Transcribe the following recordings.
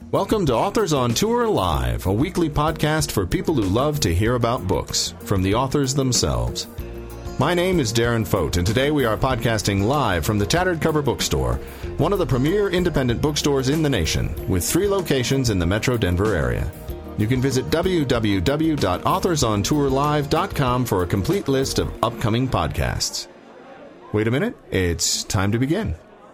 Welcome to Authors on Tour Live, a weekly podcast for people who love to hear about books from the authors themselves. My name is Darren Fote, and today we are podcasting live from the Tattered Cover Bookstore, one of the premier independent bookstores in the nation, with 3 locations in the Metro Denver area. You can visit www.authorsontourlive.com for a complete list of upcoming podcasts. Wait a minute, it's time to begin.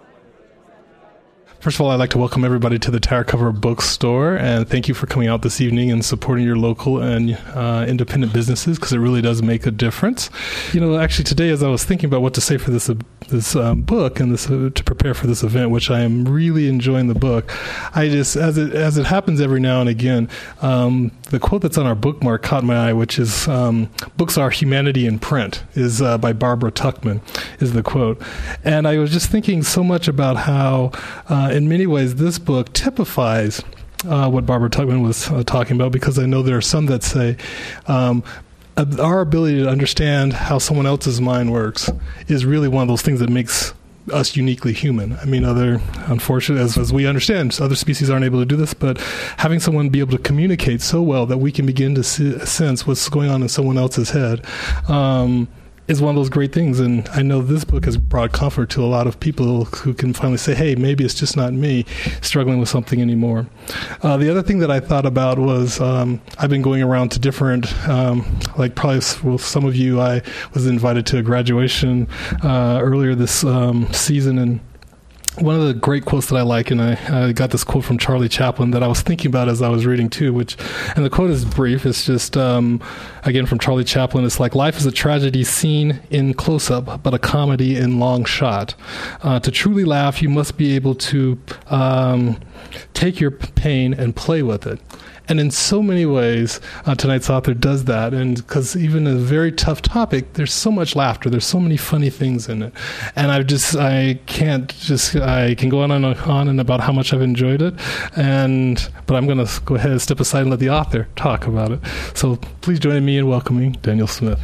First of all, I'd like to welcome everybody to the Tattered Cover Bookstore, and thank you for coming out this evening and supporting your local and independent businesses, because it really does make a difference. You know, actually today, as I was thinking about what to say for this book and to prepare for this event, which I am really enjoying the book, I just, as it happens every now and again, the quote that's on our bookmark caught my eye, which is, "Books are humanity in print," is by Barbara Tuchman, is the quote. And I was just thinking so much about how, in many ways, this book typifies what Barbara Tuchman was talking about, because I know there are some that say our ability to understand how someone else's mind works is really one of those things that makes us uniquely human. I mean, unfortunately, as we understand, other species aren't able to do this, but having someone be able to communicate so well that we can begin to sense what's going on in someone else's head is one of those great things. And I know this book has brought comfort to a lot of people who can finally say, hey, maybe it's just not me struggling with something anymore. The other thing that I thought about was I've been going around to different, like probably with some of you, I was invited to a graduation earlier this season, and one of the great quotes that I like, and I got this quote from Charlie Chaplin that I was thinking about as I was reading too, and the quote is brief. It's just, again, from Charlie Chaplin. It's like, life is a tragedy seen in close-up, but a comedy in long shot. To truly laugh, you must be able to take your pain and play with it. And in so many ways, tonight's author does that. And because even a very tough topic, there's so much laughter. There's so many funny things in it. And I can go on and about how much I've enjoyed it. But I'm going to go ahead and step aside and let the author talk about it. So please join me in welcoming Daniel Smith.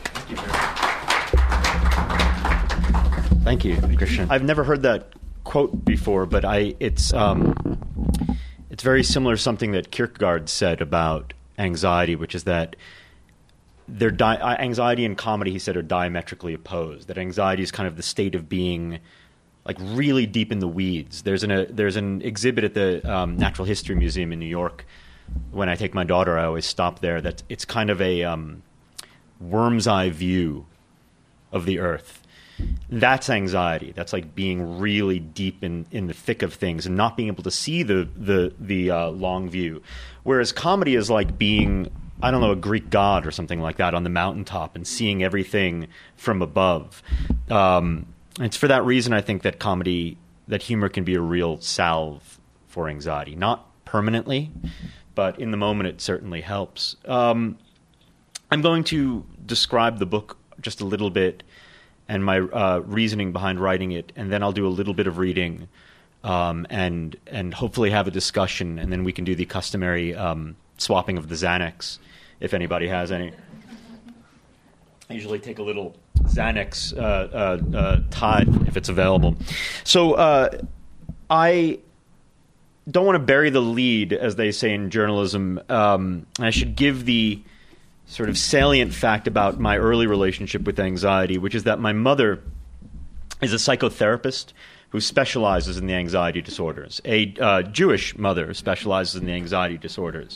Thank you, Christian. I've never heard that quote before, but it's very similar to something that Kierkegaard said about anxiety, which is that anxiety and comedy, he said, are diametrically opposed. That anxiety is kind of the state of being like really deep in the weeds. There's an exhibit at the Natural History Museum in New York. When I take my daughter, I always stop there. That it's kind of a worm's eye view of the earth. That's anxiety. That's like being really deep in the thick of things and not being able to see the long view. Whereas comedy is like being, I don't know, a Greek god or something like that on the mountaintop and seeing everything from above. It's for that reason I think that humor can be a real salve for anxiety. Not permanently, but in the moment it certainly helps. I'm going to describe the book just a little bit and my reasoning behind writing it, and then I'll do a little bit of reading, and hopefully have a discussion, and then we can do the customary swapping of the Xanax, if anybody has any. I usually take a little Xanax Tide if it's available. So I don't want to bury the lead, as they say in journalism. I should give the sort of salient fact about my early relationship with anxiety, which is that my mother is a psychotherapist who specializes in the anxiety disorders. A Jewish mother specializes in the anxiety disorders.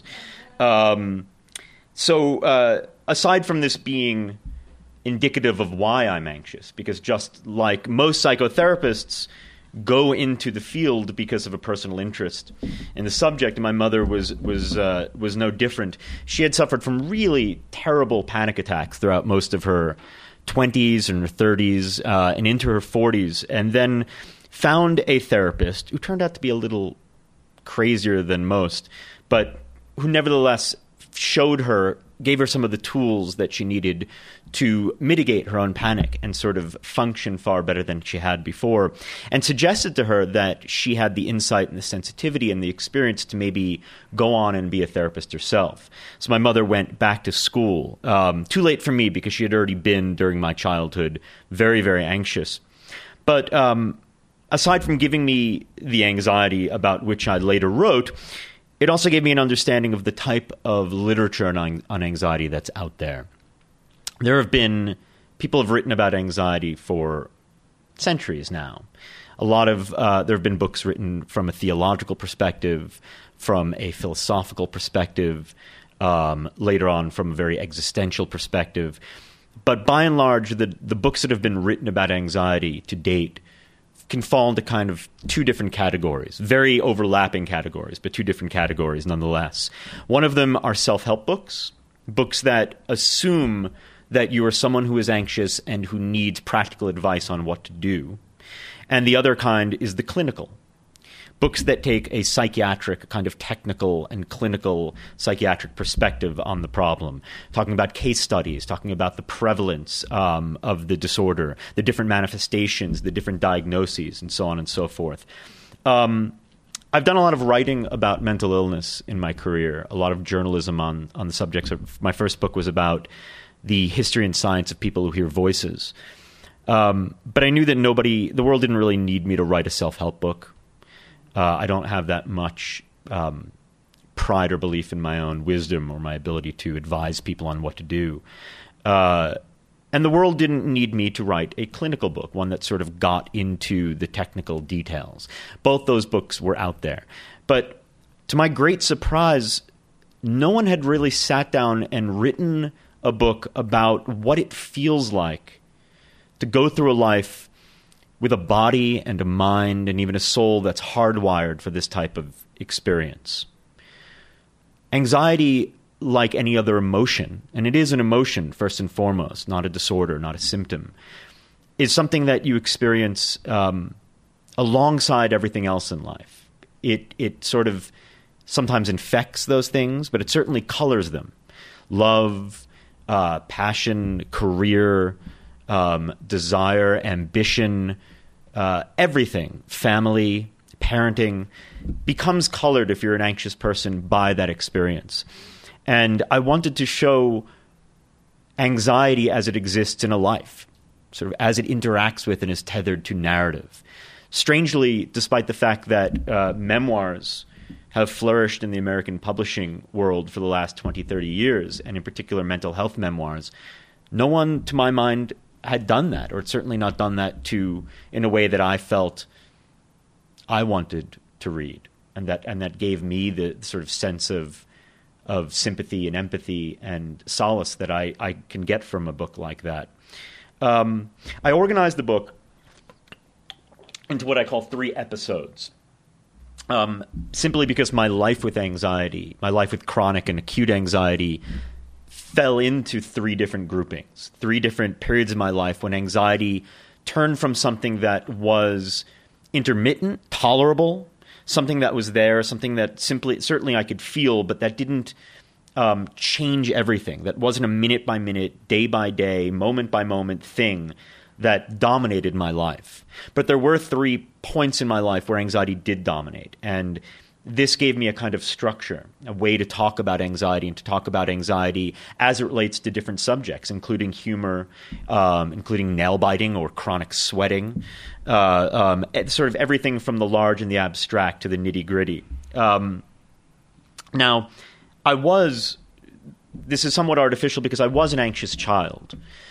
So aside from this being indicative of why I'm anxious, because just like most psychotherapists go into the field because of a personal interest in the subject, and my mother was no different. She had suffered from really terrible panic attacks throughout most of her 20s and her 30s and into her 40s, and then found a therapist who turned out to be a little crazier than most, but who nevertheless gave her some of the tools that she needed to mitigate her own panic and sort of function far better than she had before, and suggested to her that she had the insight and the sensitivity and the experience to maybe go on and be a therapist herself. So my mother went back to school, too late for me because she had already been, during my childhood, very, very anxious. But aside from giving me the anxiety about which I later wrote, it also gave me an understanding of the type of literature on anxiety that's out there. People have written about anxiety for centuries now. There have been books written from a theological perspective, from a philosophical perspective, later on from a very existential perspective. But by and large, the books that have been written about anxiety to date can fall into kind of two different categories, very overlapping categories, but two different categories nonetheless. One of them are self-help books, books that assume that you are someone who is anxious and who needs practical advice on what to do. And the other kind is the clinical, books that take a psychiatric, kind of technical and clinical psychiatric perspective on the problem, talking about case studies, talking about the prevalence of the disorder, the different manifestations, the different diagnoses, and so on and so forth. I've done a lot of writing about mental illness in my career, a lot of journalism on the subjects. My first book was about the history and science of people who hear voices. But I knew that the world didn't really need me to write a self-help book. I don't have that much pride or belief in my own wisdom or my ability to advise people on what to do. And the world didn't need me to write a clinical book, one that sort of got into the technical details. Both those books were out there. But to my great surprise, no one had really sat down and written a book about what it feels like to go through a life with a body and a mind and even a soul that's hardwired for this type of experience. Anxiety, like any other emotion, and it is an emotion first and foremost, not a disorder, not a symptom, is something that you experience alongside everything else in life. It sort of sometimes infects those things, but it certainly colors them. Love, passion, career, desire, ambition, everything, family, parenting, becomes colored if you're an anxious person by that experience. And I wanted to show anxiety as it exists in a life, sort of as it interacts with and is tethered to narrative. Strangely, despite the fact that memoirs have flourished in the American publishing world for the last 20, 30 years, and in particular mental health memoirs, no one, to my mind, had done that, or certainly not done that in a way that I felt I wanted to read, and that gave me the sort of sense of sympathy and empathy and solace that I can get from a book like that. I organized the book into what I call 3 episodes, simply because my life with anxiety, my life with chronic and acute anxiety, fell into 3 different groupings, 3 different periods of my life when anxiety turned from something that was intermittent, tolerable, something that was there, something that certainly I could feel, but that didn't change everything. That wasn't a minute-by-minute, day-by-day, moment-by-moment thing that dominated my life. But there were 3 points in my life where anxiety did dominate, and this gave me a kind of structure, a way to talk about anxiety and to talk about anxiety as it relates to different subjects, including humor, including nail-biting or chronic sweating, sort of everything from the large and the abstract to the nitty-gritty. Now, this is somewhat artificial because I was an anxious child.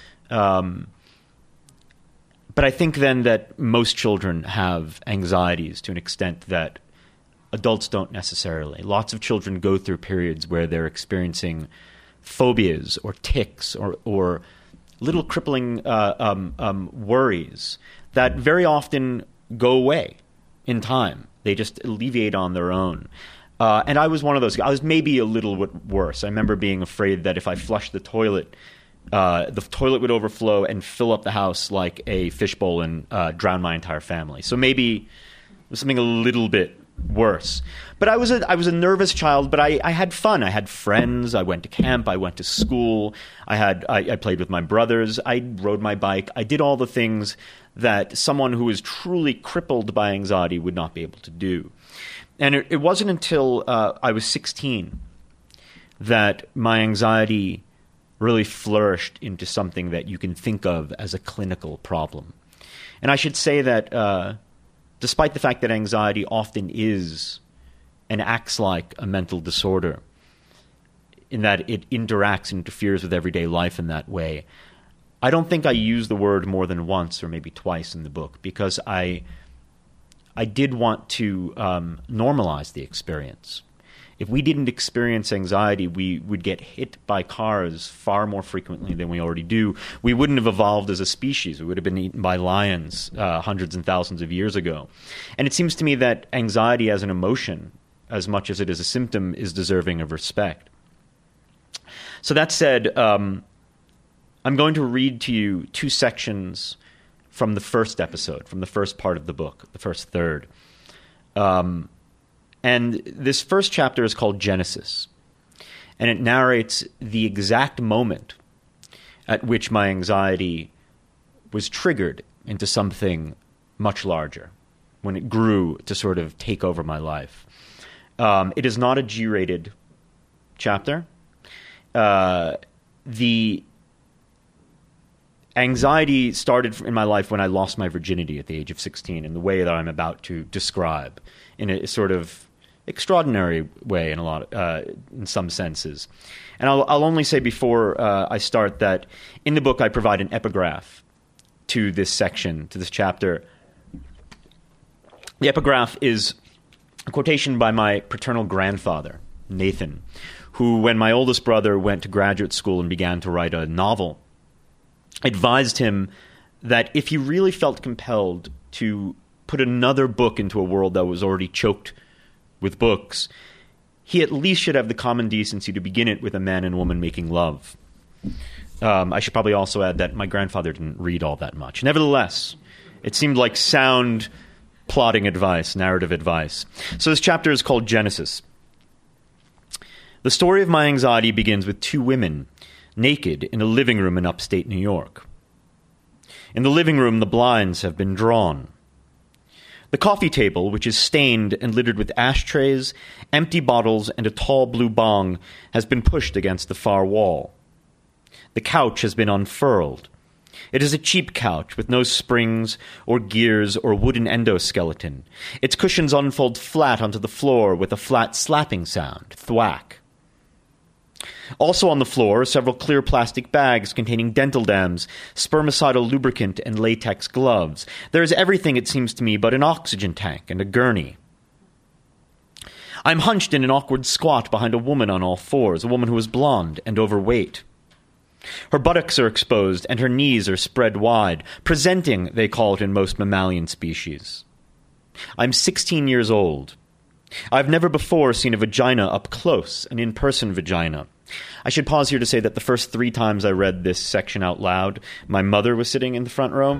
But I think then that most children have anxieties to an extent that adults don't necessarily. Lots of children go through periods where they're experiencing phobias or tics or little crippling worries that very often go away in time. They just alleviate on their own. And I was one of those guys. I was maybe a little bit worse. I remember being afraid that if I flushed the toilet would overflow and fill up the house like a fishbowl and drown my entire family. So maybe it was something a little bit worse. But I was a nervous child, but I had fun. I had friends. I went to camp. I went to school. I played with my brothers. I rode my bike. I did all the things that someone who is truly crippled by anxiety would not be able to do. And it wasn't until I was 16 that my anxiety really flourished into something that you can think of as a clinical problem. And I should say that despite the fact that anxiety often is and acts like a mental disorder, in that it interacts and interferes with everyday life in that way, I don't think I use the word more than once or maybe twice in the book, because I did want to normalize the experience. If we didn't experience anxiety, we would get hit by cars far more frequently than we already do. We wouldn't have evolved as a species. We would have been eaten by lions hundreds and thousands of years ago. And it seems to me that anxiety as an emotion, as much as it is a symptom, is deserving of respect. So that said, I'm going to read to you two sections from the first episode, from the first part of the book, the first third. And this first chapter is called Genesis, and it narrates the exact moment at which my anxiety was triggered into something much larger, when it grew to sort of take over my life. It is not a G-rated chapter. The anxiety started in my life when I lost my virginity at the age of 16, in the way that I'm about to describe, in a sort of extraordinary way in some senses. And I'll only say before I start that in the book I provide an epigraph to this section, to this chapter. The epigraph is a quotation by my paternal grandfather, Nathan, who, when my oldest brother went to graduate school and began to write a novel, advised him that if he really felt compelled to put another book into a world that was already choked with books, he at least should have the common decency to begin it with a man and woman making love. I should probably also add that my grandfather didn't read all that much. Nevertheless, it seemed like sound plotting advice, narrative advice. So this chapter is called Genesis. The story of my anxiety begins with two women naked in a living room in upstate New York. In the living room, the blinds have been drawn. The coffee table, which is stained and littered with ashtrays, empty bottles, and a tall blue bong, has been pushed against the far wall. The couch has been unfurled. It is a cheap couch with no springs or gears or wooden endoskeleton. Its cushions unfold flat onto the floor with a flat slapping sound, thwack. Also on the floor are several clear plastic bags containing dental dams, spermicidal lubricant, and latex gloves. There is everything, it seems to me, but an oxygen tank and a gurney. I'm hunched in an awkward squat behind a woman on all fours, a woman who is blonde and overweight. Her buttocks are exposed and her knees are spread wide, presenting, they call it in most mammalian species. I'm 16 years old. I've never before seen a vagina up close, an in-person vagina. I should pause here to say that the first 3 times I read this section out loud, my mother was sitting in the front row.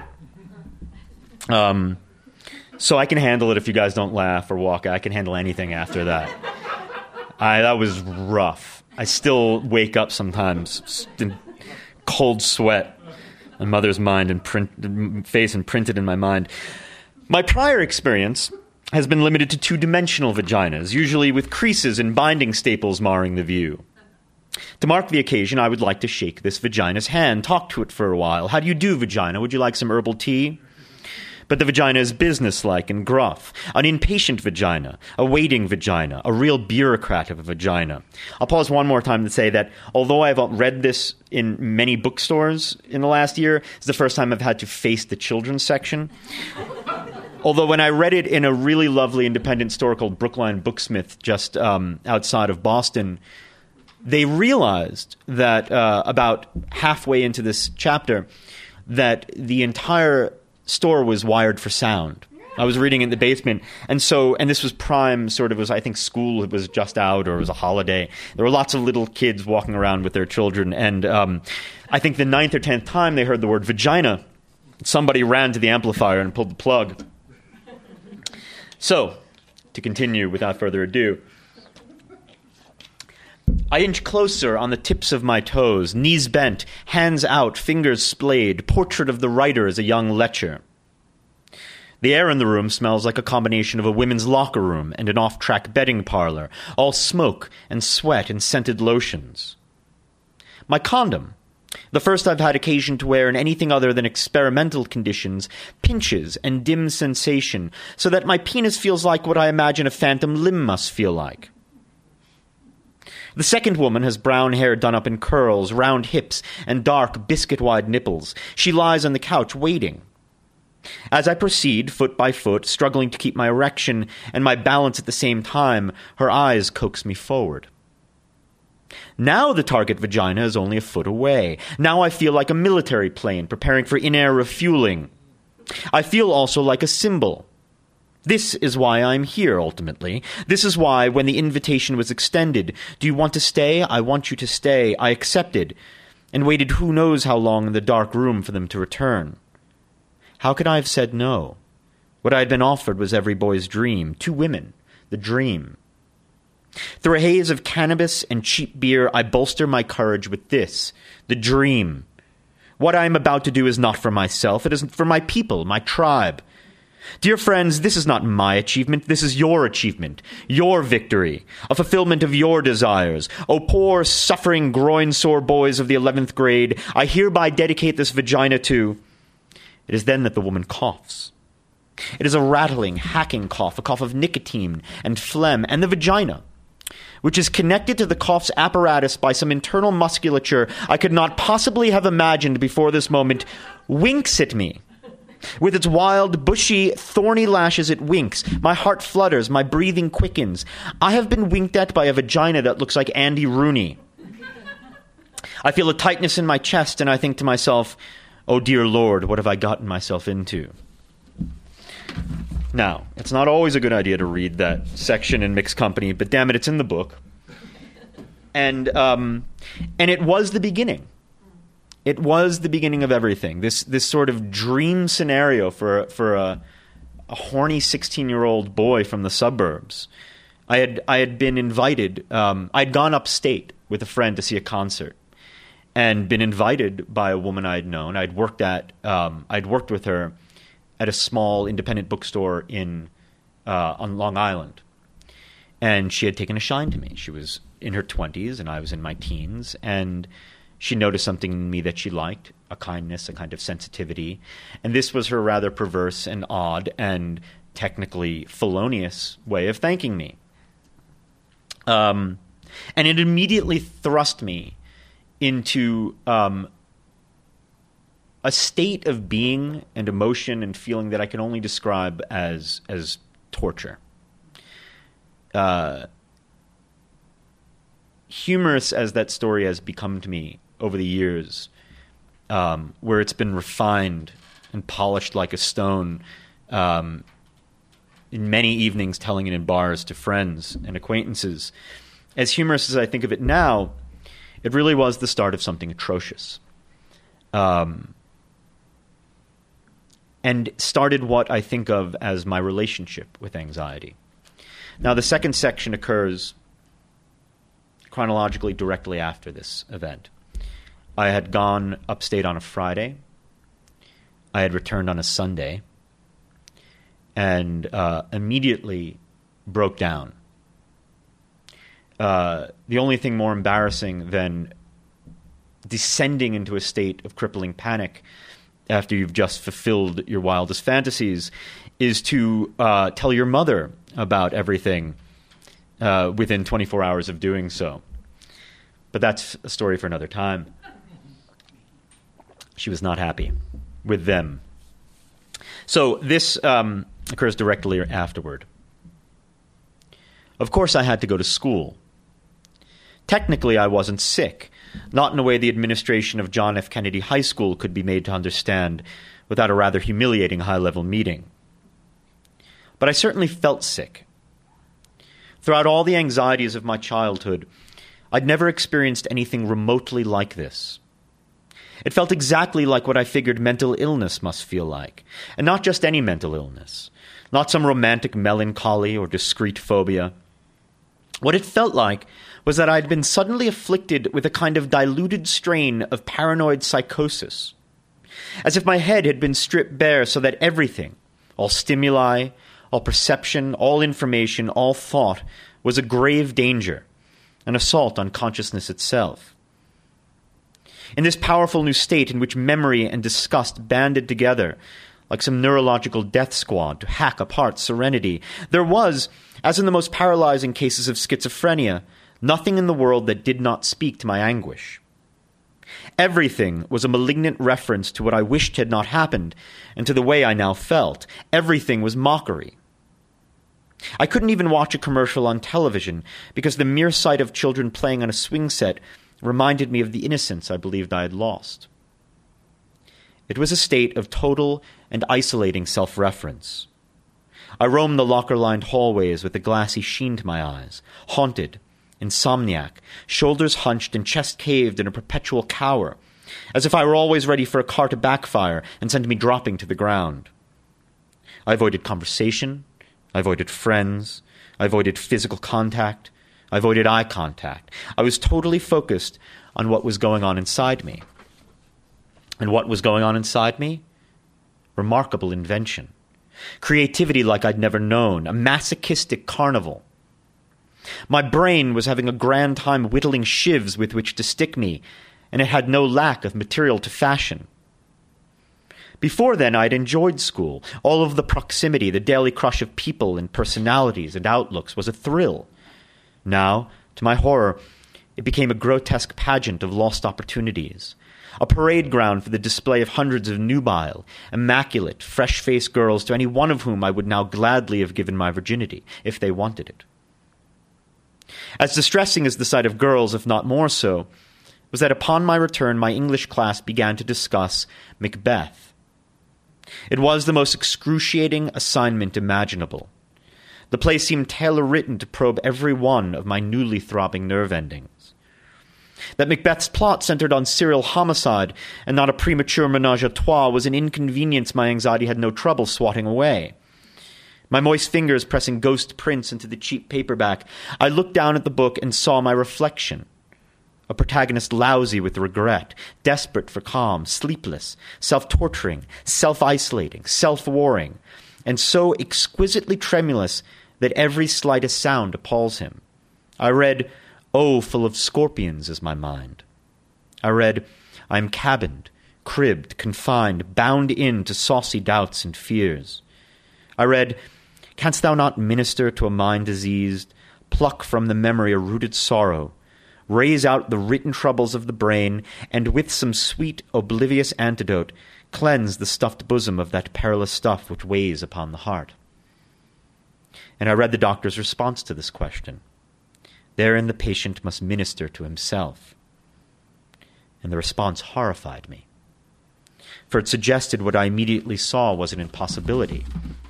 So I can handle it if you guys don't laugh or walk. I can handle anything after that. That was rough. I still wake up sometimes in cold sweat. My mother's mind and face imprinted in my mind. My prior experience has been limited to 2-dimensional vaginas, usually with creases and binding staples marring the view. To mark the occasion, I would like to shake this vagina's hand, talk to it for a while. How do you do, vagina? Would you like some herbal tea? But the vagina is businesslike and gruff, an impatient vagina, a waiting vagina, a real bureaucrat of a vagina. I'll pause one more time to say that although I've read this in many bookstores in the last year, it's the first time I've had to face the children's section. Although when I read it in a really lovely independent store called Brookline Booksmith just outside of Boston, they realized that about halfway into this chapter that the entire store was wired for sound. I was reading in the basement, and this was prime sort of, I think school was just out or it was a holiday. There were lots of little kids walking around with their children, and I think the 9th or 10th time they heard the word vagina, somebody ran to the amplifier and pulled the plug. So, to continue without further ado, I inch closer on the tips of my toes, knees bent, hands out, fingers splayed, portrait of the writer as a young lecher. The air in the room smells like a combination of a women's locker room and an off-track betting parlor, all smoke and sweat and scented lotions. My condom, The first I've had occasion to wear in anything other than experimental conditions pinches and dim sensation, so that my penis feels like what I imagine a phantom limb must feel like. The second woman has brown hair done up in curls, round hips, and dark, biscuit-wide nipples. She lies on the couch, waiting. As I proceed, foot by foot, struggling to keep my erection and my balance at the same time, her eyes coax me forward. Now the target vagina is only a foot away. Now I feel like a military plane preparing for in-air refueling. I feel also like a symbol. This is why I'm here, ultimately. This is why, when the invitation was extended, "Do you want to stay? I want you to stay," I accepted, and waited who knows how long in the dark room for them to return. How could I have said no? What I had been offered was every boy's dream. 2 women. The dream. Through a haze of cannabis and cheap beer, I bolster my courage with this, the dream. What I am about to do is not for myself. It is for my people, my tribe. Dear friends, this is not my achievement. This is your achievement, your victory, a fulfillment of your desires. O poor, suffering, groin-sore boys of the 11th grade, I hereby dedicate this vagina to... It is then that the woman coughs. It is a rattling, hacking cough, a cough of nicotine and phlegm, and the vagina, which is connected to the cough's apparatus by some internal musculature I could not possibly have imagined before this moment, winks at me. With its wild, bushy, thorny lashes, it winks. My heart flutters, my breathing quickens. I have been winked at by a vagina that looks like Andy Rooney. I feel a tightness in my chest, and I think to myself, oh dear Lord, what have I gotten myself into? Now, it's not always a good idea to read that section in mixed company, but damn it, it's in the book. And it was the beginning. It was the beginning of everything. This sort of dream scenario for a horny 16-year-old boy from the suburbs. I had been invited. I'd gone upstate with a friend to see a concert, and been invited by a woman I'd known. I'd worked with her at a small independent bookstore on Long Island, and she had taken a shine to me. She was in her 20s, and I was in my teens, and she noticed something in me that she liked, a kindness, a kind of sensitivity, and this was her rather perverse and odd and technically felonious way of thanking me. And it immediately thrust me into a state of being and emotion and feeling that I can only describe as torture. Humorous as that story has become to me over the years, where it's been refined and polished like a stone, in many evenings telling it in bars to friends and acquaintances. As humorous as I think of it now, it really was the start of something atrocious. And started what I think of as my relationship with anxiety. Now, the second section occurs chronologically directly after this event. I had gone upstate on a Friday. I had returned on a Sunday, and immediately broke down. The only thing more embarrassing than descending into a state of crippling panic after you've just fulfilled your wildest fantasies is to tell your mother about everything within 24 hours of doing so. But that's a story for another time. She was not happy with them. So this occurs directly afterward. Of course, I had to go to school. Technically, I wasn't sick, not in a way the administration of John F. Kennedy High School could be made to understand without a rather humiliating high-level meeting. But I certainly felt sick. Throughout all the anxieties of my childhood, I'd never experienced anything remotely like this. It felt exactly like what I figured mental illness must feel like, and not just any mental illness, not some romantic melancholy or discrete phobia. What it felt like was that I'd been suddenly afflicted with a kind of diluted strain of paranoid psychosis, as if my head had been stripped bare so that everything, all stimuli, all perception, all information, all thought, was a grave danger, an assault on consciousness itself. In this powerful new state in which memory and disgust banded together, like some neurological death squad to hack apart serenity, there was, as in the most paralyzing cases of schizophrenia, nothing in the world that did not speak to my anguish. Everything was a malignant reference to what I wished had not happened, and to the way I now felt. Everything was mockery. I couldn't even watch a commercial on television, because the mere sight of children playing on a swing set reminded me of the innocence I believed I had lost. It was a state of total and isolating self-reference. I roamed the locker-lined hallways with a glassy sheen to my eyes, haunted, insomniac, shoulders hunched and chest caved in a perpetual cower, as if I were always ready for a car to backfire and send me dropping to the ground. I avoided conversation, I avoided friends, I avoided physical contact, I avoided eye contact. I was totally focused on what was going on inside me. And what was going on inside me? Remarkable invention. Creativity like I'd never known, a masochistic carnival. My brain was having a grand time whittling shivs with which to stick me, and it had no lack of material to fashion. Before then, I'd enjoyed school. All of the proximity, the daily crush of people and personalities and outlooks was a thrill. Now, to my horror, it became a grotesque pageant of lost opportunities, a parade ground for the display of hundreds of nubile, immaculate, fresh-faced girls to any one of whom I would now gladly have given my virginity, if they wanted it. As distressing as the sight of girls, if not more so, was that upon my return my English class began to discuss Macbeth. It was the most excruciating assignment imaginable. The play seemed tailor-written to probe every one of my newly throbbing nerve endings. That Macbeth's plot centered on serial homicide and not a premature menage a trois was an inconvenience my anxiety had no trouble swatting away. My moist fingers pressing ghost prints into the cheap paperback, I looked down at the book and saw my reflection. A protagonist lousy with regret, desperate for calm, sleepless, self-torturing, self-isolating, self-warring, and so exquisitely tremulous that every slightest sound appalls him. I read, "Oh, full of scorpions is my mind." I read, "I am cabined, cribbed, confined, bound in to saucy doubts and fears." I read, "Canst thou not minister to a mind diseased, pluck from the memory a rooted sorrow, raise out the written troubles of the brain, and with some sweet, oblivious antidote, cleanse the stuffed bosom of that perilous stuff which weighs upon the heart?" And I read the doctor's response to this question. Therein the patient must minister to himself. And the response horrified me, for it suggested what I immediately saw was an impossibility.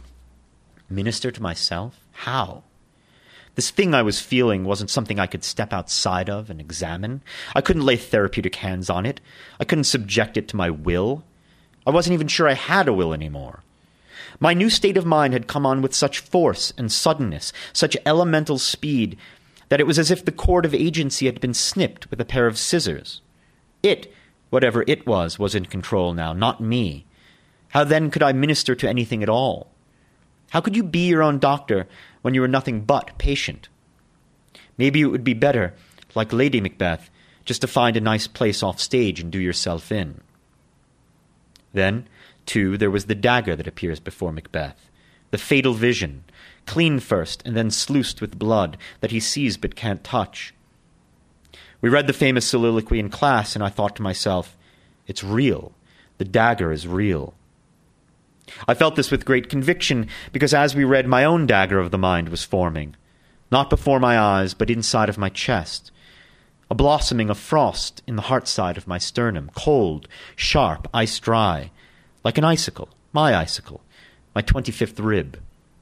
Minister to myself? How? This thing I was feeling wasn't something I could step outside of and examine. I couldn't lay therapeutic hands on it. I couldn't subject it to my will. I wasn't even sure I had a will anymore. My new state of mind had come on with such force and suddenness, such elemental speed, that it was as if the cord of agency had been snipped with a pair of scissors. It, whatever it was in control now, not me. How then could I minister to anything at all? How could you be your own doctor when you were nothing but patient? Maybe it would be better, like Lady Macbeth, just to find a nice place off stage and do yourself in. Then, too, there was the dagger that appears before Macbeth, the fatal vision, clean first and then sluiced with blood, that he sees but can't touch. We read the famous soliloquy in class, and I thought to myself, it's real. The dagger is real. I felt this with great conviction, because as we read, my own dagger of the mind was forming, not before my eyes, but inside of my chest, a blossoming of frost in the heart side of my sternum, cold, sharp, ice-dry, like an icicle, my 25th rib.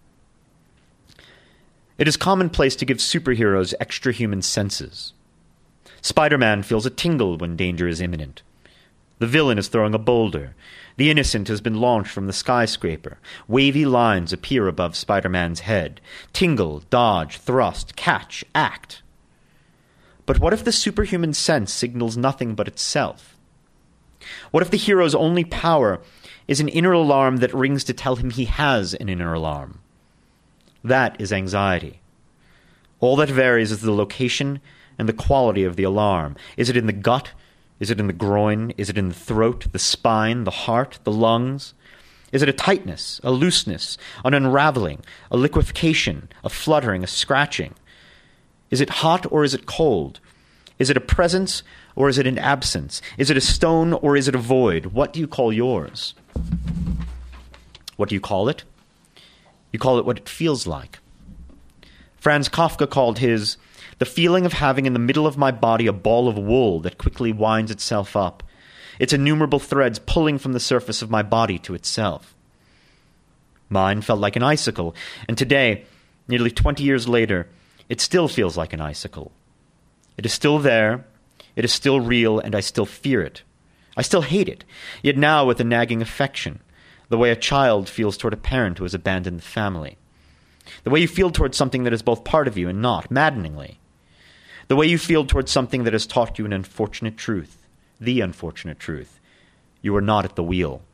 It is commonplace to give superheroes extra-human senses. Spider-Man feels a tingle when danger is imminent. The villain is throwing a boulder. The innocent has been launched from the skyscraper. Wavy lines appear above Spider-Man's head. Tingle, dodge, thrust, catch, act. But what if the superhuman sense signals nothing but itself? What if the hero's only power is an inner alarm that rings to tell him he has an inner alarm? That is anxiety. All that varies is the location and the quality of the alarm. Is it in the gut? Is it in the groin? Is it in the throat, the spine, the heart, the lungs? Is it a tightness, a looseness, an unraveling, a liquefaction, a fluttering, a scratching? Is it hot or is it cold? Is it a presence or is it an absence? Is it a stone or is it a void? What do you call yours? What do you call it? You call it what it feels like. Franz Kafka called his the feeling of having in the middle of my body a ball of wool that quickly winds itself up, its innumerable threads pulling from the surface of my body to itself. Mine felt like an icicle, and today, nearly 20 years later, it still feels like an icicle. It is still there, it is still real, and I still fear it. I still hate it, yet now with a nagging affection, the way a child feels toward a parent who has abandoned the family. The way you feel towards something that is both part of you and not, maddeningly. The way you feel towards something that has taught you an unfortunate truth, the unfortunate truth. You are not at the wheel.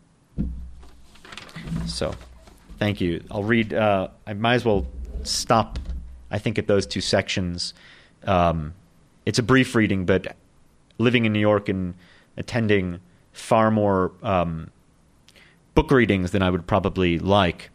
So, thank you. I'll read, I might as well stop, I think, at those two sections. It's a brief reading, but living in New York and attending far more book readings than I would probably like,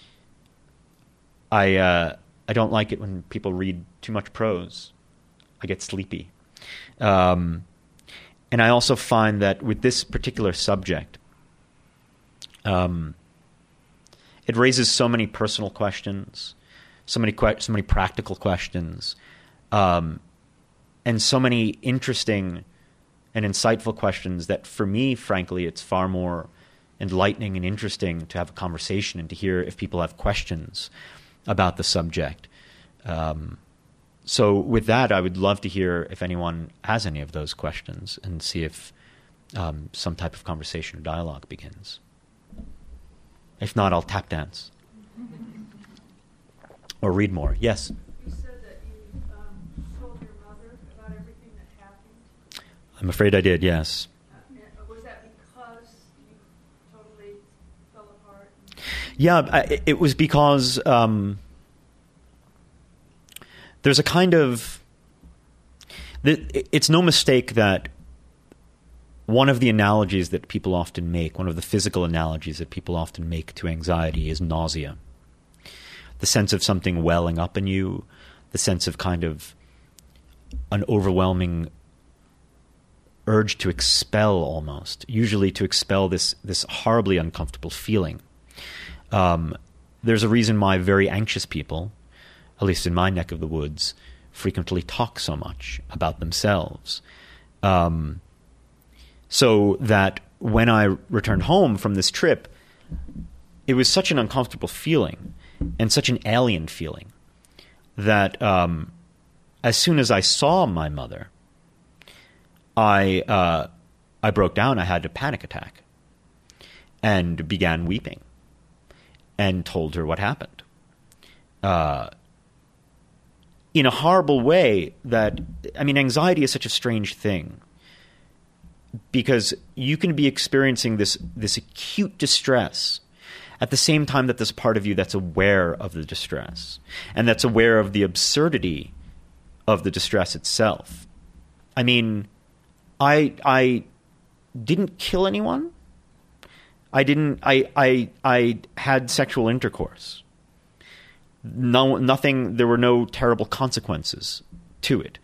I don't like it when people read too much prose. I get sleepy. And I also find that with this particular subject, it raises so many personal questions, so many practical questions, and so many interesting and insightful questions that for me, frankly, it's far more enlightening and interesting to have a conversation and to hear if people have questions about the subject. So with that, I would love to hear if anyone has any of those questions and see if some type of conversation or dialogue begins. If not, I'll tap dance. Or read more. Yes? You said that you told your mother about everything that happened. I'm afraid I did, yes. Was that because you totally fell apart? Yeah, it was because there's a kind of... It's no mistake that one of the analogies that people often make, one of the physical analogies that people often make to anxiety is nausea. The sense of something welling up in you, the sense of kind of an overwhelming urge to expel almost, usually to expel this horribly uncomfortable feeling. There's a reason why very anxious people, at least in my neck of the woods, frequently talk so much about themselves. So that when I returned home from this trip, it was such an uncomfortable feeling and such an alien feeling that as soon as I saw my mother, I broke down. I had a panic attack and began weeping and told her what happened. In a horrible way that, I mean, anxiety is such a strange thing because you can be experiencing this acute distress at the same time that there's part of you that's aware of the distress and that's aware of the absurdity of the distress itself. I mean, I didn't kill anyone. I had sexual intercourse. Nothing, there were no terrible consequences to it.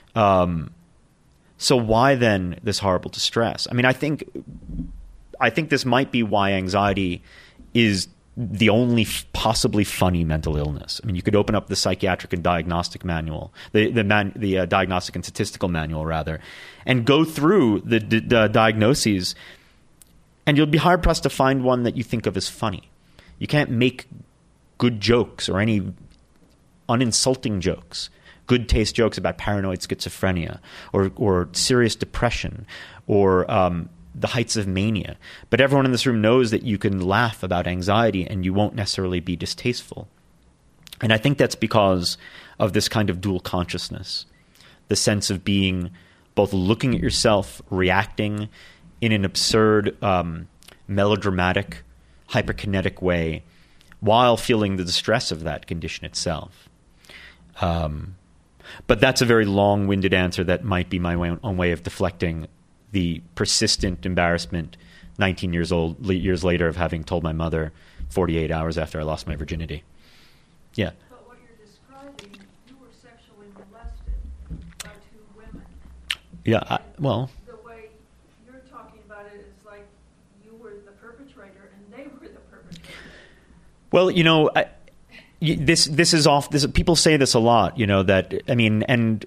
So why then this horrible distress? I mean, I think this might be why anxiety is the only possibly funny mental illness. I mean, you could open up the psychiatric and diagnostic manual, the diagnostic and statistical manual rather, and go through the diagnoses, and you'll be hard pressed to find one that you think of as funny. You can't make good jokes or any uninsulting jokes, good taste jokes about paranoid schizophrenia or serious depression or the heights of mania. But everyone in this room knows that you can laugh about anxiety and you won't necessarily be distasteful. And I think that's because of this kind of dual consciousness, the sense of being both looking at yourself, reacting in an absurd, melodramatic, hyperkinetic way, while feeling the distress of that condition itself. But that's a very long-winded answer that might be my own way of deflecting the persistent embarrassment 19 years later of having told my mother 48 hours after I lost my virginity. Yeah. But what you're describing, you were sexually molested by two women. Yeah, well... The way you're talking about it is like you were the perpetrator and they were the perpetrator. Well, you know, this is off. People say this a lot. You know that, I mean, and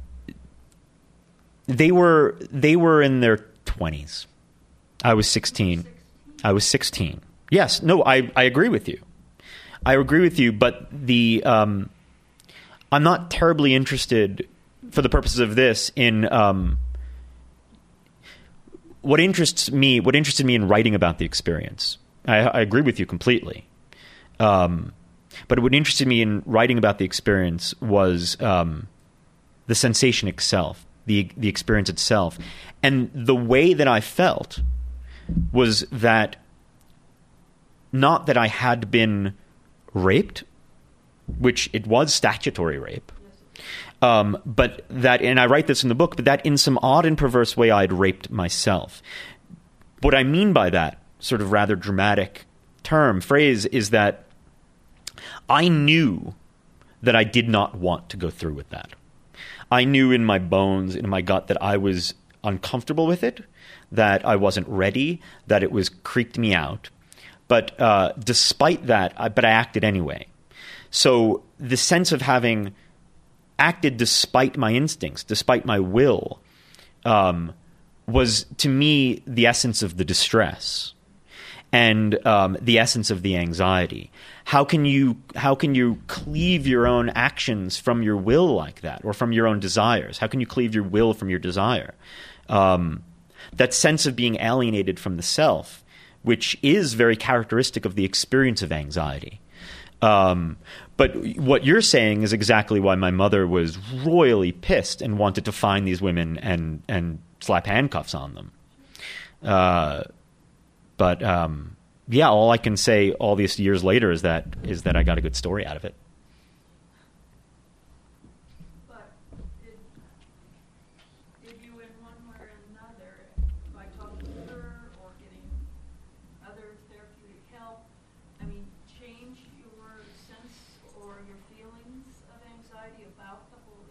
they were in their 20s. I was 16. I was 16. Yes. No, I agree with you. I agree with you. But I'm not terribly interested, for the purposes of this, in what interested me in writing about the experience. I agree with you completely. But what interested me in writing about the experience was the sensation itself, the experience itself. And the way that I felt was that, not that I had been raped, which it was statutory rape, but that, and I write this in the book, but that in some odd and perverse way I had raped myself. What I mean by that sort of rather dramatic phrase is that I knew that I did not want to go through with that. I knew in my bones, in my gut, that I was uncomfortable with it, that I wasn't ready, that it was creeped me out. But despite that, I acted anyway. So the sense of having acted despite my instincts, despite my will, was to me the essence of the distress and the essence of the anxiety. How can you cleave your own actions from your will like that, or from your own desires? How can you cleave your will from your desire? That sense of being alienated from the self, which is very characteristic of the experience of anxiety. But what you're saying is exactly why my mother was royally pissed and wanted to find these women and slap handcuffs on them. But yeah, all I can say all these years later is that I got a good story out of it. But did you, in one way or another, by talking to her or getting other therapeutic help, I mean, change your sense or your feelings of anxiety about the whole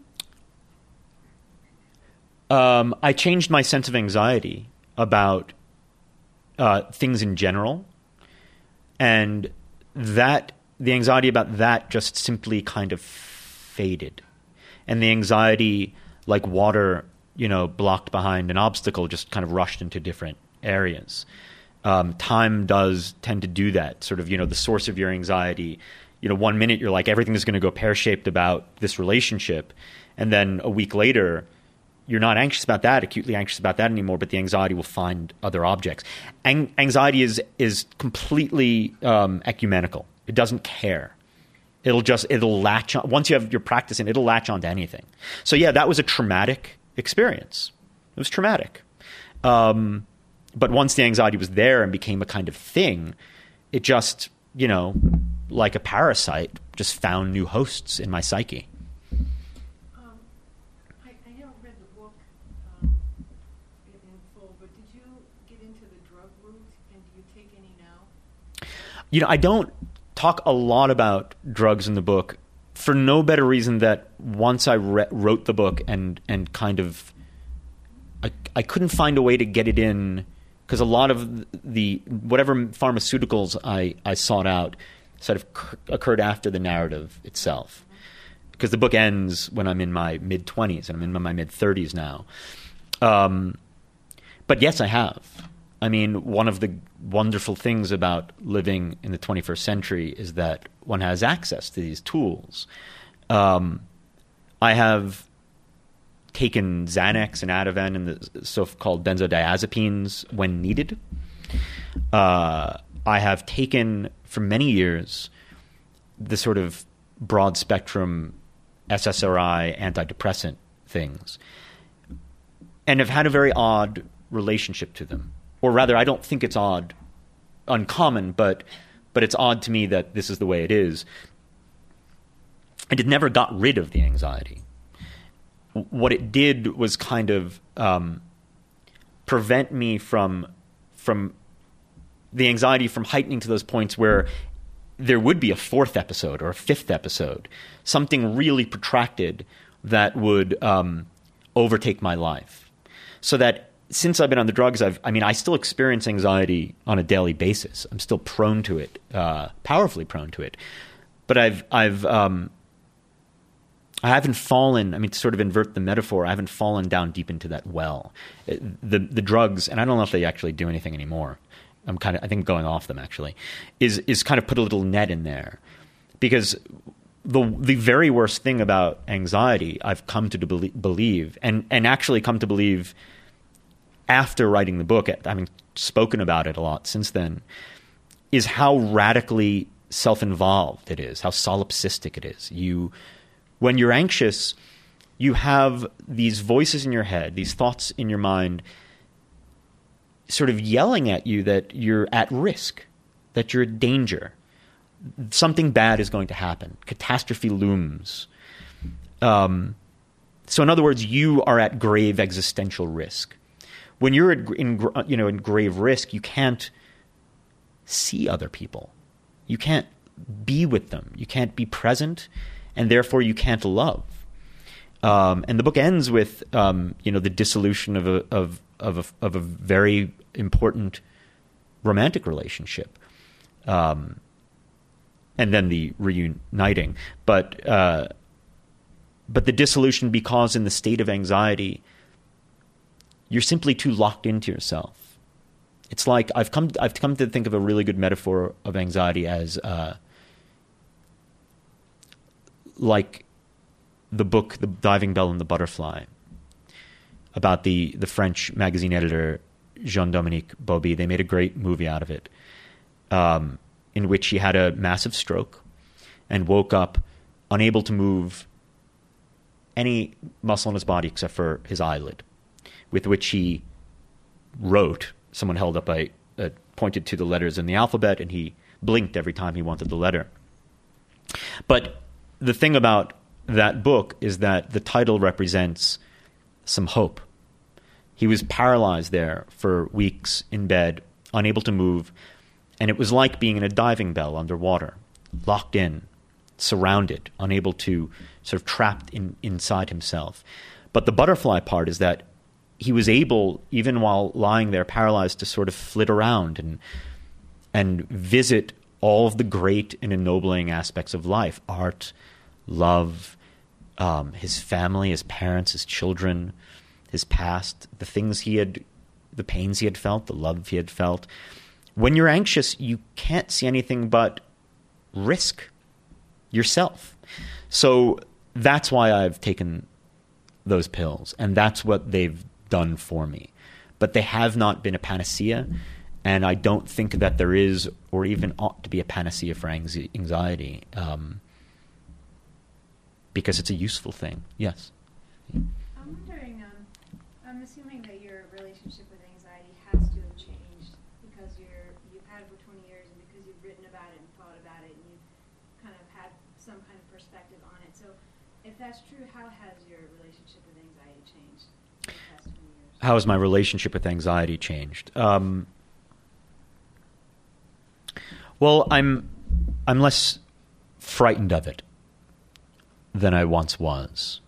incident? I changed my sense of anxiety about things in general, and that the anxiety about that just simply kind of faded, and the anxiety, like water, blocked behind an obstacle, just kind of rushed into different areas. Time does tend to do that. Sort of, the source of your anxiety. 1 minute you're like everything is going to go pear-shaped about this relationship, and then a week later, you're not acutely anxious about that anymore, but the anxiety will find other objects. Anxiety is completely ecumenical. It doesn't care. It'll latch on. Once you have your practice in, it'll latch on to anything. So yeah, that was a traumatic experience. It was traumatic. But once the anxiety was there and became a kind of thing, it just, like a parasite, just found new hosts in my psyche. I don't talk a lot about drugs in the book for no better reason that once I wrote the book and kind of I couldn't find a way to get it in, because a lot of the whatever pharmaceuticals I sought out sort of occurred after the narrative itself, because the book ends when I'm in my mid-20s and I'm in my mid-30s now. But yes, I have. I mean, one of the wonderful things about living in the 21st century is that one has access to these tools. I have taken Xanax and Ativan and the so-called benzodiazepines when needed. I have taken, for many years, the sort of broad-spectrum SSRI antidepressant things, and have had a very odd relationship to them. Or rather, I don't think it's uncommon, but it's odd to me that this is the way it is. And it never got rid of the anxiety. What it did was kind of prevent me from the anxiety from heightening to those points where there would be a fourth episode or a fifth episode, something really protracted that would overtake my life. So that since I've been on the drugs, I still experience anxiety on a daily basis. I'm still prone to it, powerfully prone to it. But I haven't fallen, to sort of invert the metaphor, I haven't fallen down deep into that well. The drugs, and I don't know if they actually do anything anymore. I think going off them actually, is kind of put a little net in there. Because the very worst thing about anxiety, I've come to believe, and actually come to believe after writing the book, having spoken about it a lot since then, is how radically self-involved it is, how solipsistic it is. When you're anxious, you have these voices in your head, these thoughts in your mind, sort of yelling at you that you're at risk, that you're in danger. Something bad is going to happen. Catastrophe looms. So in other words, you are at grave existential risk. When you're in grave risk, you can't see other people. You can't be with them. You can't be present, and therefore you can't love. And the book ends with the dissolution of a very important romantic relationship, and then the reuniting. But the dissolution, because in the state of anxiety, you're simply too locked into yourself. It's like I've come to think of a really good metaphor of anxiety as like the book The Diving Bell and the Butterfly, about the French magazine editor Jean-Dominique Bauby. They made a great movie out of it, in which he had a massive stroke and woke up unable to move any muscle in his body except for his eyelid, with which he wrote. Someone held up pointed to the letters in the alphabet, and he blinked every time he wanted the letter. But the thing about that book is that the title represents some hope. He was paralyzed there for weeks in bed, unable to move, and it was like being in a diving bell underwater, locked in, surrounded, unable to, sort of trapped inside himself. But the butterfly part is that he was able, even while lying there paralyzed, to sort of flit around and visit all of the great and ennobling aspects of life: art, love, his family, his parents, his children, his past, the pains he had felt, the love he had felt. When you're anxious, you can't see anything but risk yourself. So that's why I've taken those pills, and that's what they've done for me. But they have not been a panacea, and I don't think that there is or even ought to be a panacea for anxiety, because it's a useful thing. Yes? I'm wondering, I'm assuming that your relationship with anxiety has to have changed because you've had it for 20 years, and because you've written about it and thought about it, and you've kind of had some kind of perspective on it. So if that's true, how has your relationship with anxiety changed in the past 20 years? How has my relationship with anxiety changed? Well, I'm less frightened of it than I once was.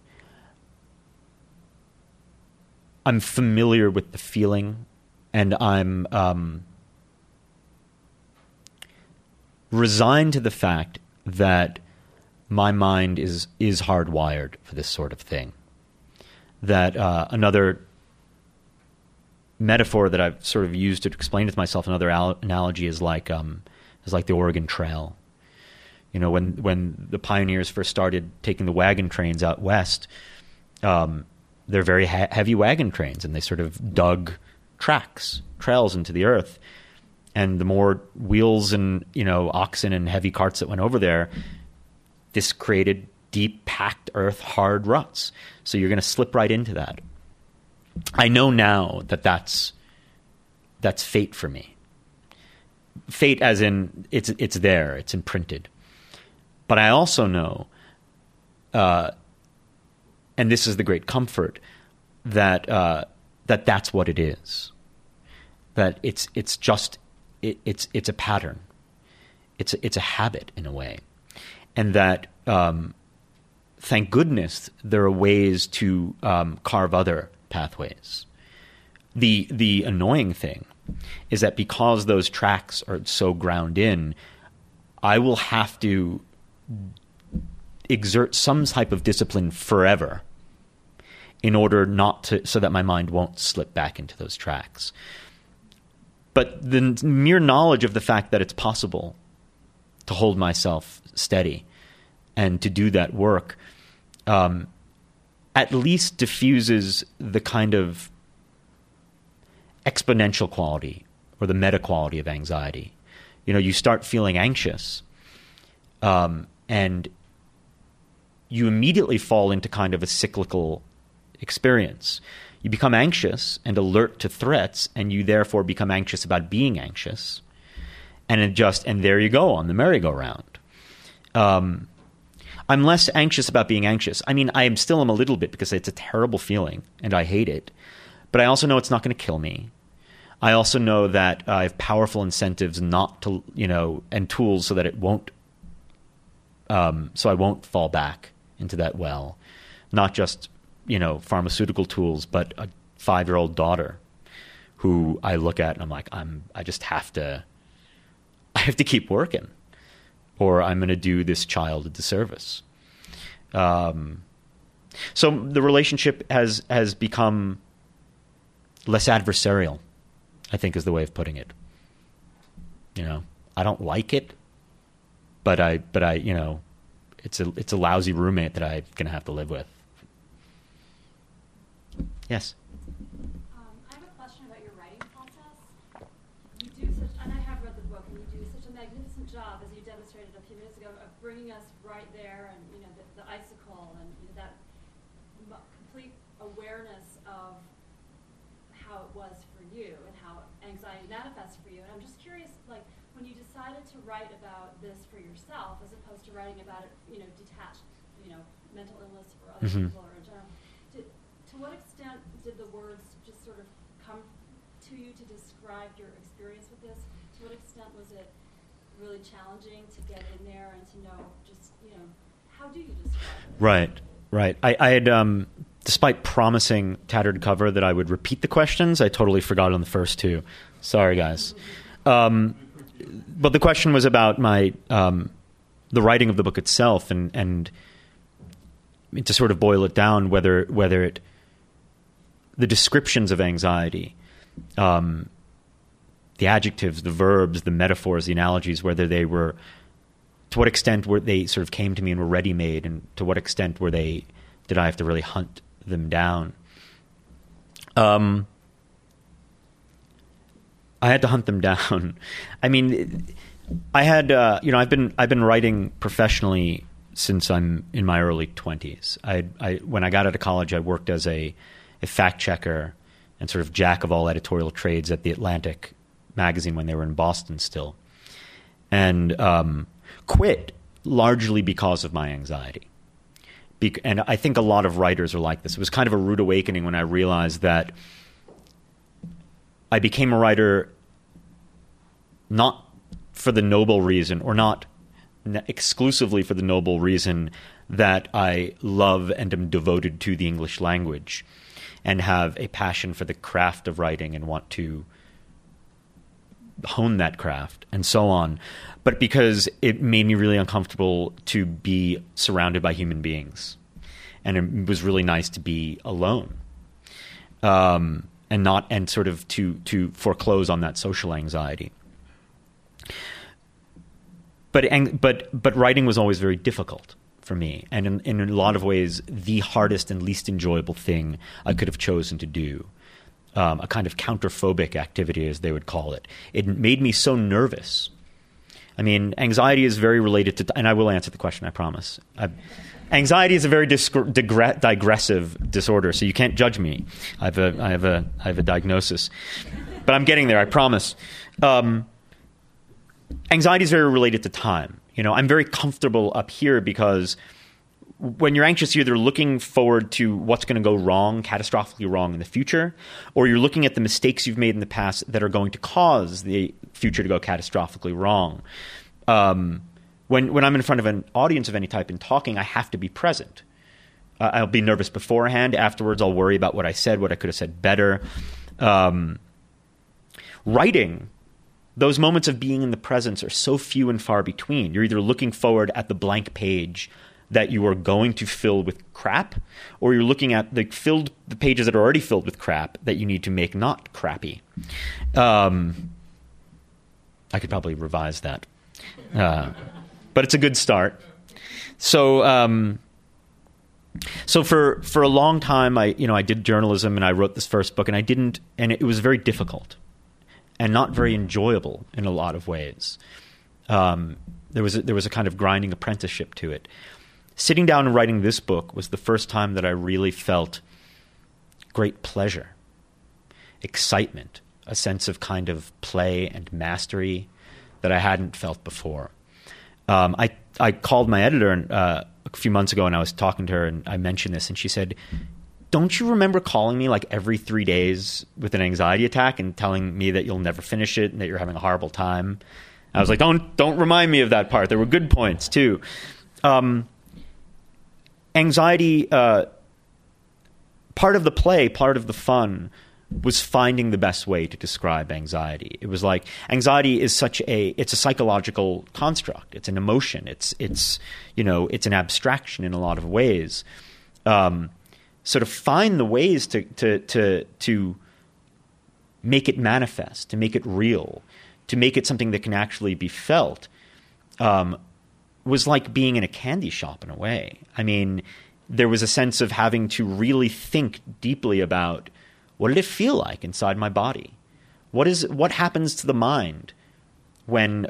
I'm familiar with the feeling, and I'm resigned to the fact that my mind is hardwired for this sort of thing. That another metaphor that I've sort of used to explain it to myself, another analogy, is like the Oregon Trail. You know, when the pioneers first started taking the wagon trains out west, they're very heavy wagon trains, and they sort of dug trails into the earth. And the more wheels and, oxen and heavy carts that went over there, this created deep, packed earth, hard ruts. So you're going to slip right into that. I know now that that's fate for me. Fate as in it's there, it's imprinted. But I also know, and this is the great comfort, that that that's what it is. That it's a pattern. It's a habit in a way, and that thank goodness there are ways to carve other pathways. The annoying thing is that because those tracks are so ground in, I will have to exert some type of discipline forever in order so that my mind won't slip back into those tracks. But the mere knowledge of the fact that it's possible to hold myself steady and to do that work at least diffuses the kind of exponential quality or the meta quality of anxiety. You start feeling anxious, and you immediately fall into kind of a cyclical experience. You become anxious and alert to threats, and you therefore become anxious about being anxious, and there you go on the merry-go-round. I'm less anxious about being anxious. I mean, I am a little bit, because it's a terrible feeling and I hate it. But I also know it's not going to kill me. I also know that I have powerful incentives not to, and tools so that it won't, so I won't fall back into that well. Not just, pharmaceutical tools, but a 5-year-old daughter who I look at and I'm like, I have to keep working, or I'm going to do this child a disservice. So the relationship has become less adversarial, I think is the way of putting it. I don't like it, but I it's a lousy roommate that I'm going to have to live with. Yes. I have a question about your writing process. You do and I have read the book, and you do such a magnificent job, as you demonstrated a few minutes ago, of bringing us right there, and the icicle, and that complete awareness of how it was for you and how anxiety manifests for you. And I'm just curious, when you decided to write about this for yourself, as opposed to writing about it, detached, mental illness for other people or in general, to what extent did the words just sort of come to you to describe your experience with this? To what extent was it really challenging to get in there and to know just, how do you describe it? Right. I had, despite promising Tattered Cover that I would repeat the questions, I totally forgot on the first two. Sorry, guys. But the question was about my the writing of the book itself, and to sort of boil it down, whether the descriptions of anxiety, the adjectives, the verbs, the metaphors, the analogies, whether they were, to what extent were they sort of came to me and were ready-made, and to what extent did I have to really hunt them down? I had to hunt them down. I mean, I had, I've been writing professionally since I'm in my early 20s. When I got out of college, I worked as a fact checker and sort of jack of all editorial trades at The Atlantic magazine when they were in Boston still, and quit largely because of my anxiety. And I think a lot of writers are like this. It was kind of a rude awakening when I realized that I became a writer not for the noble reason, or not exclusively for the noble reason that I love and am devoted to the English language and have a passion for the craft of writing and want to hone that craft and so on, but because it made me really uncomfortable to be surrounded by human beings. And it was really nice to be alone, and sort of to foreclose on that social anxiety. But writing was always very difficult for me, and in a lot of ways, the hardest and least enjoyable thing I could have chosen to do. A kind of counterphobic activity, as they would call it. It made me so nervous. I mean, anxiety is very related to, and I will answer the question, I promise. Anxiety is a very digressive disorder, so you can't judge me. I have a diagnosis, but I'm getting there, I promise. Anxiety is very related to time. I'm very comfortable up here because when you're anxious, you're either looking forward to what's going to go wrong, catastrophically wrong in the future, or you're looking at the mistakes you've made in the past that are going to cause the future to go catastrophically wrong. When I'm in front of an audience of any type and talking, I have to be present. I'll be nervous beforehand. Afterwards, I'll worry about what I said, what I could have said better. Writing, those moments of being in the presence are so few and far between. You're either looking forward at the blank page that you are going to fill with crap, or you're looking at the pages that are already filled with crap that you need to make not crappy. I could probably revise that. But it's a good start. So for a long time, I did journalism and I wrote this first book, and it was very difficult and not very enjoyable in a lot of ways. There was a kind of grinding apprenticeship to it. Sitting down and writing this book was the first time that I really felt great pleasure, excitement, a sense of kind of play and mastery that I hadn't felt before. I called my editor a few months ago, and I was talking to her, and I mentioned this, and she said, "Don't you remember calling me like every 3 days with an anxiety attack and telling me that you'll never finish it and that you're having a horrible time?" I was like, "Don't remind me of that part. There were good points too." Anxiety, part of the play, part of the fun, was finding the best way to describe anxiety. It was like anxiety is it's a psychological construct. It's an emotion. It's an abstraction in a lot of ways. So to find the ways to make it manifest, to make it real, to make it something that can actually be felt, was like being in a candy shop in a way. I mean, there was a sense of having to really think deeply about, what did it feel like inside my body? What happens to the mind when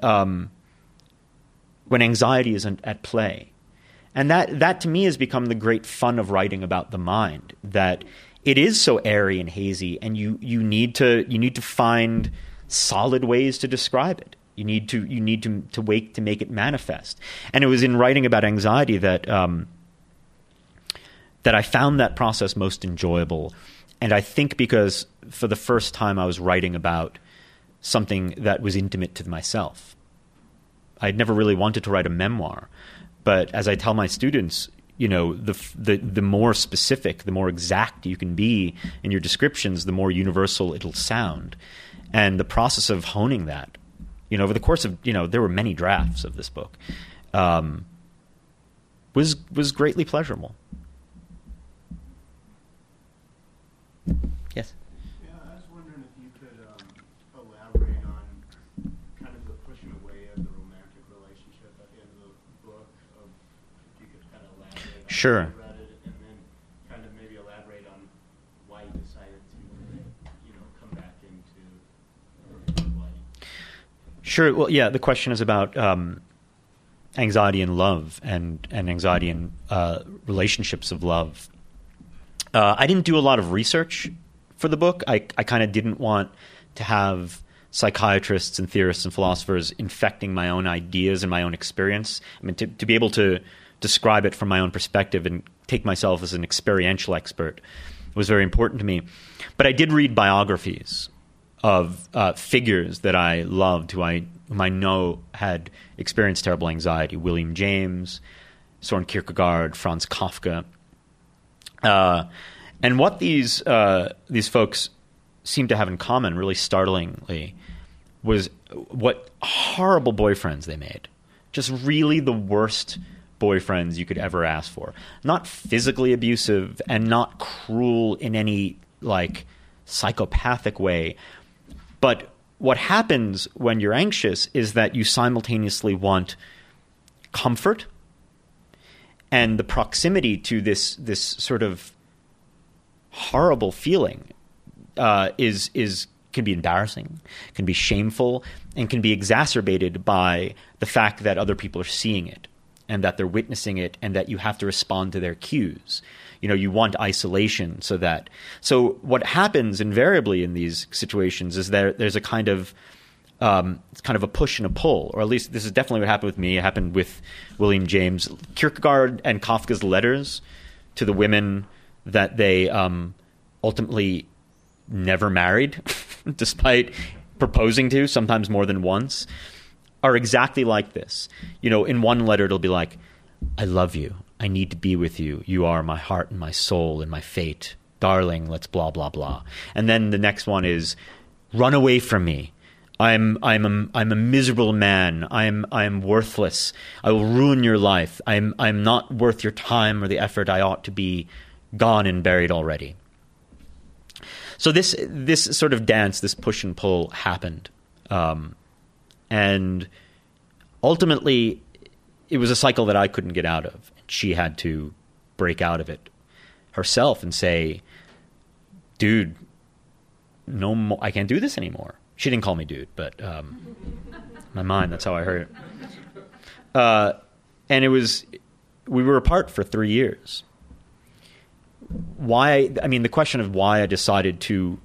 anxiety is at play? And that to me has become the great fun of writing about the mind, that it is so airy and hazy, and you need to find solid ways to describe it. You need to wait to make it manifest. And it was in writing about anxiety that I found that process most enjoyable. And I think because for the first time I was writing about something that was intimate to myself. I'd never really wanted to write a memoir, but as I tell my students, the more specific, the more exact you can be in your descriptions, the more universal it'll sound. And the process of honing that, over the course of, there were many drafts of this book, was greatly pleasurable. Yes? Yeah, I was wondering if you could elaborate on kind of the pushing away of the romantic relationship at the end of the book. If you could kind of elaborate on Sure. how you read it, and then kind of maybe elaborate on why you decided to, come back into writing. Sure. Well, yeah, the question is about anxiety and love and anxiety and relationships of love. I didn't do a lot of research for the book. I kind of didn't want to have psychiatrists and theorists and philosophers infecting my own ideas and my own experience. I mean, to be able to describe it from my own perspective and take myself as an experiential expert was very important to me. But I did read biographies of figures that I loved, whom I know had experienced terrible anxiety: William James, Soren Kierkegaard, Franz Kafka. And what these folks seemed to have in common, really startlingly, was what horrible boyfriends they made. Just really the worst boyfriends you could ever ask for. Not physically abusive and not cruel in any psychopathic way. But what happens when you're anxious is that you simultaneously want comfort and the proximity to this sort of horrible feeling can be embarrassing, can be shameful, and can be exacerbated by the fact that other people are seeing it and that they're witnessing it and that you have to respond to their cues. You want isolation so what happens invariably in these situations is there's a kind of it's kind of a push and a pull, or at least this is definitely what happened with me. It happened with William James. Kierkegaard and Kafka's letters to the women that they ultimately never married, despite proposing to, sometimes more than once, are exactly like this. You know, in one letter it'll be like, I love you. I need to be with you. You are my heart and my soul and my fate. Darling, let's blah, blah, blah. And then the next one is, run away from me. I'm a miserable man. I'm worthless. I will ruin your life. I'm not worth your time or the effort. I ought to be gone and buried already. So this sort of dance, this push and pull happened. And ultimately, it was a cycle that I couldn't get out of. She had to break out of it herself and say, dude, no more, I can't do this anymore. She didn't call me dude, but my mind, that's how I heard it. And we were apart for 3 years. The question of why I decided to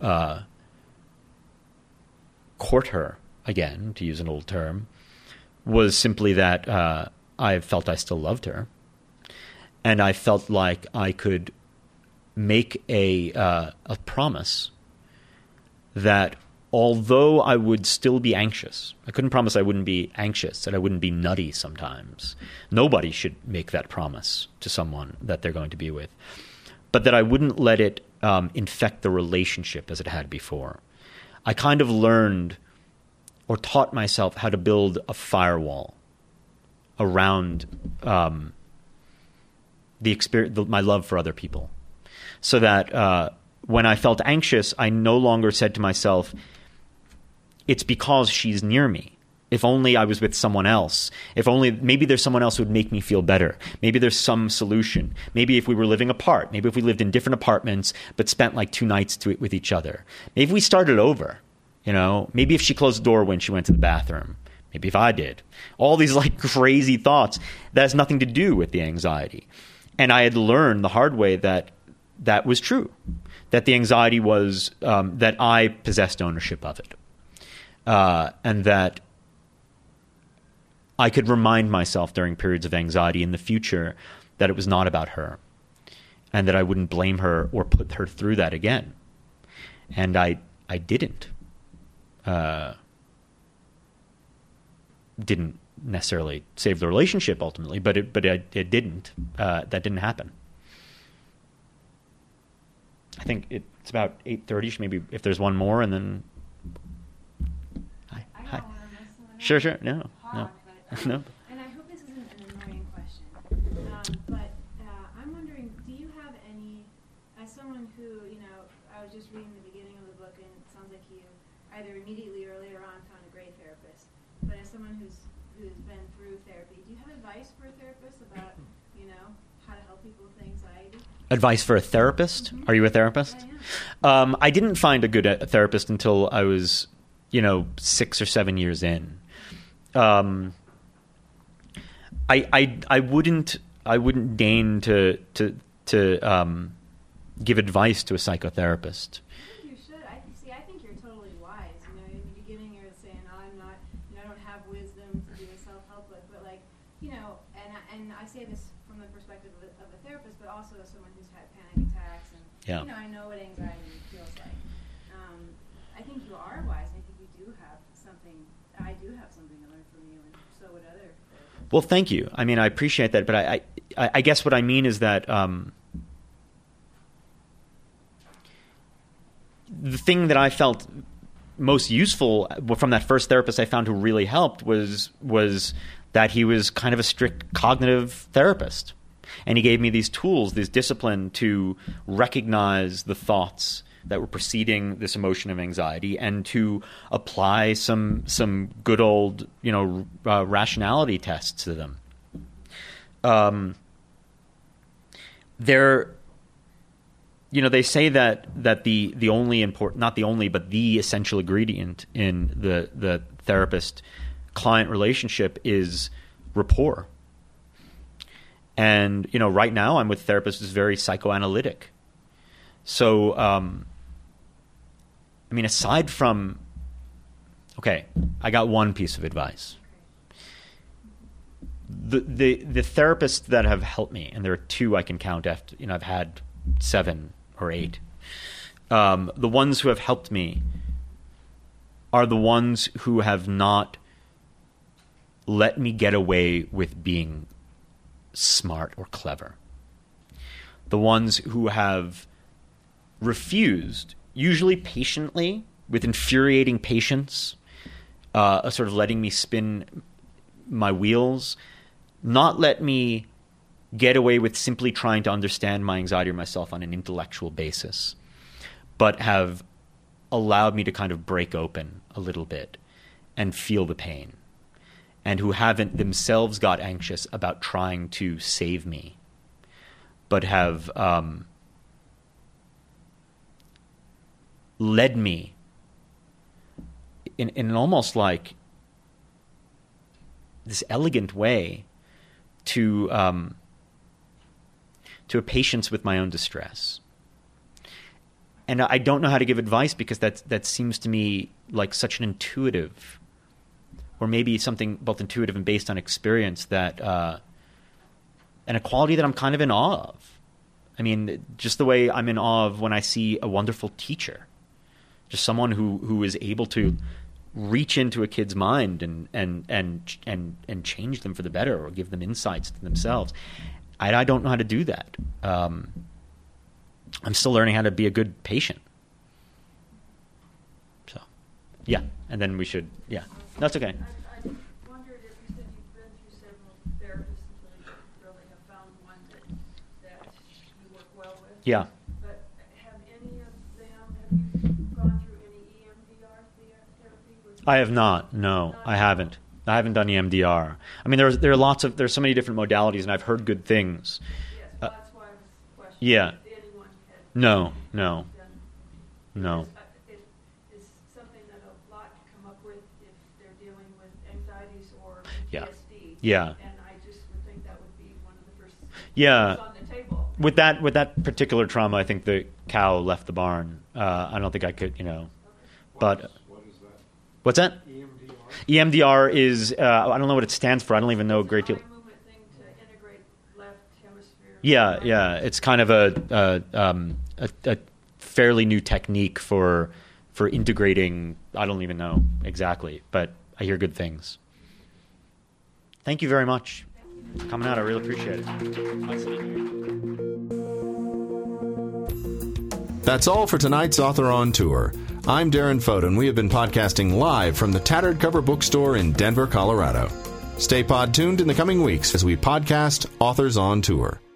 court her again, to use an old term, was simply that I felt I still loved her. And I felt like I could make a promise that although I would still be anxious, I couldn't promise I wouldn't be anxious, that I wouldn't be nutty sometimes. Nobody should make that promise to someone that they're going to be with. But that I wouldn't let it infect the relationship as it had before. I kind of learned or taught myself how to build a firewall around my love for other people. So that when I felt anxious, I no longer said to myself, it's because she's near me. If only I was with someone else. If only, maybe there's someone else who would make me feel better. Maybe there's some solution. Maybe if we were living apart. Maybe if we lived in different apartments but spent like 2 nights with each other. Maybe if we started over, you know. Maybe if she closed the door when she went to the bathroom. Maybe if I did. All these like crazy thoughts. That has nothing to do with the anxiety. And I had learned the hard way that was true. That the anxiety was, that I possessed ownership of it. And that I could remind myself during periods of anxiety in the future that it was not about her. And that I wouldn't blame her or put her through that again. And I didn't. Didn't necessarily save the relationship ultimately, but it didn't. That didn't happen. I think it's about 8:30. Maybe if there's one more, and then. Hi. Sure. No. No. And I hope this isn't an annoying question, but I'm wondering, do you have any, as someone who, you know, I was just reading the beginning of the book, and it sounds like you either immediately or later on found a great therapist. But as someone who's been through therapy, do you have advice for a therapist about, you know, how to help people with anxiety? Advice for a therapist? Mm-hmm. Are you a therapist? I am. I didn't find a good therapist until I was, 6 or 7 years in. I wouldn't deign to give advice to a psychotherapist. You should. I think you're totally wise. You know, in the beginning you're saying, I'm not, I don't have wisdom to do a self-help book, but like, and I say this from the perspective of a therapist, but also as someone who's had panic attacks, and I know what anxiety feels like. I think you are wise. I think you do have something. I do have something to learn from you, and so would other therapists. Well, thank you. I mean, I appreciate that, but I guess what I mean is that the thing that I felt most useful from that first therapist I found who really helped was that he was kind of a strict cognitive therapist. And he gave me these tools, this discipline to recognize the thoughts that were preceding this emotion of anxiety and to apply some good old, rationality tests to them. They say that the only important, not the only, but the essential ingredient in the therapist-client relationship is rapport. And, right now I'm with a therapist who's very psychoanalytic. So, aside from Okay, I got one piece of advice. The therapists that have helped me, and there are 2 I can count after, I've had 7 or 8. The ones who have helped me are the ones who have not let me get away with being smart or clever. The ones who have refused, usually patiently, with infuriating patience, sort of letting me spin my wheels, not let me get away with simply trying to understand my anxiety or myself on an intellectual basis, but have allowed me to kind of break open a little bit and feel the pain, and who haven't themselves got anxious about trying to save me, but have led me in an almost like this elegant way to a patience with my own distress. And I don't know how to give advice because that seems to me like such an intuitive, or maybe something both intuitive and based on experience, that and a quality that I'm kind of in awe of. I mean, just the way I'm in awe of when I see a wonderful teacher, just someone who is able to reach into a kid's mind and change them for the better, or give them insights to themselves. I don't know how to do that. I'm still learning how to be a good patient. So, yeah, and then we should, yeah, that's okay. I wondered if you said you've been through several therapists until you really have found one that you work well with. Yeah. But have any of them, have you gone through any EMDR therapy? I have not. No, I haven't. I haven't done EMDR. I mean, there's so many different modalities, and I've heard good things. Yes, well, that's why I was questioning. Yeah. If anyone had No. done. No. It is something that a lot come up with if they're dealing with anxieties or Yeah. PTSD. Yeah. And I just would think that would be one of the first Yeah. things on the table. With that particular trauma, I think the cow left the barn. I don't think I could, but What is that? what's that? EMDR is I don't know what it stands for. I don't even know a great deal. It's an eye movement thing to integrate left hemisphere. Yeah. It's kind of a fairly new technique for integrating. I don't even know exactly, but I hear good things. Thank you very much for coming out. I really appreciate it. That's all for tonight's Author on Tour. I'm Darren Fote, and we have been podcasting live from the Tattered Cover Bookstore in Denver, Colorado. Stay pod tuned in the coming weeks as we podcast Authors on Tour.